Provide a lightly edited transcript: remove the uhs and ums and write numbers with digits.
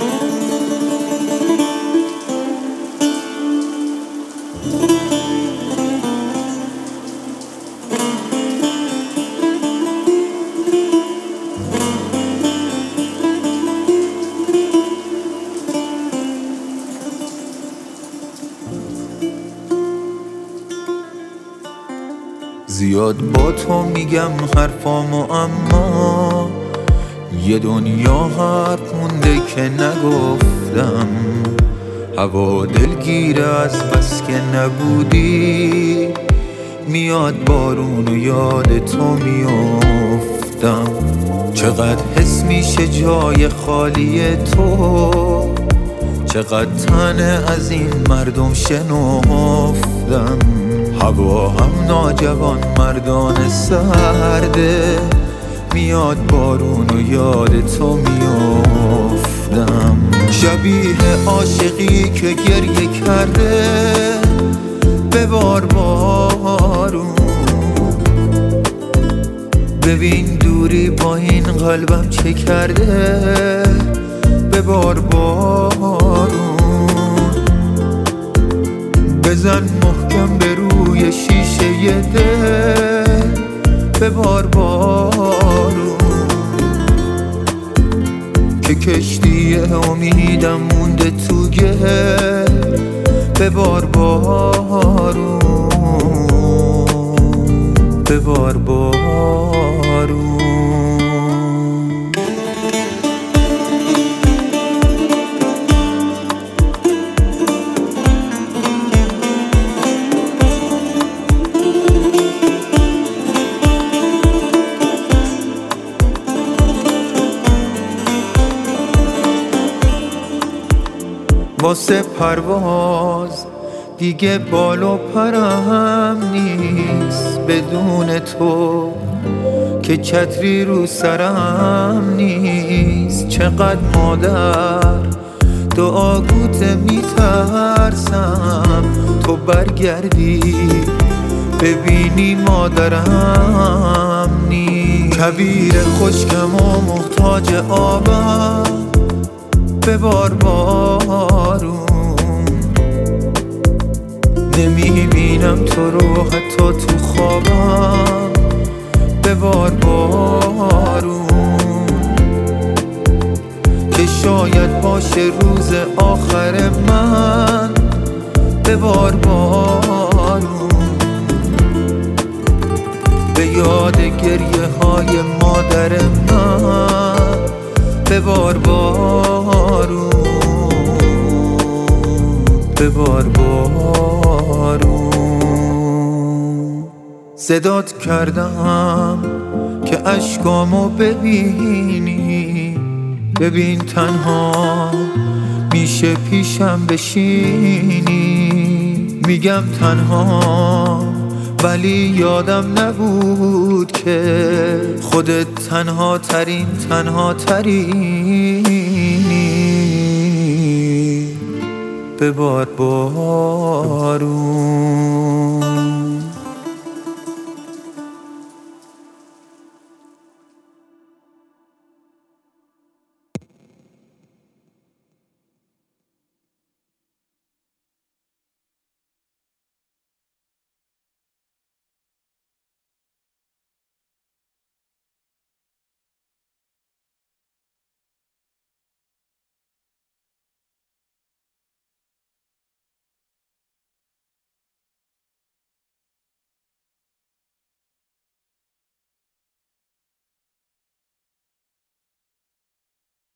زیاد با تو میگم حرفامو، اما یه دنیا حرف مونده که نگفتم. هوا دلگیره از بس که نبودی، میاد بارون و یاد تو میافتم. چقدر حس میشه جای خالی تو، چقدر تنه از این مردم شنفتم. هوا هم ناجوان مردان سرده، میاد بارون و یاد تو میافتم. شبیه عاشقی که گریه کرده، ببار بارون. ببین دوری با این قلبم چه کرده، ببار بارون. بزن محکم به روی شیشه دل، ببار بارون. که کشتی امیدم مونده تو گل، ببار بارون، ببار بارون. واسه پرواز دیگه بال و پرم نیست بدون تو، که چتری رو سرم نیست. چقدر مادر دعاگوته میترسم تو برگردی ببینی مادرم نیست. کویر خشکم و محتاج آبم، ببار بارون. نمیبینم تو رو حتی تو خوابم، ببار بارون. که شاید باشه روز آخر من، ببار بارون. به یاد گریه های مادر من، ببار بارون، ببار بارون. صدات کردم که اشکامو ببینی، ببین تنها میشه پیشم بشینی. میگم تنها ولی یادم نبود که خودت تنها ترینی. ببار بارون.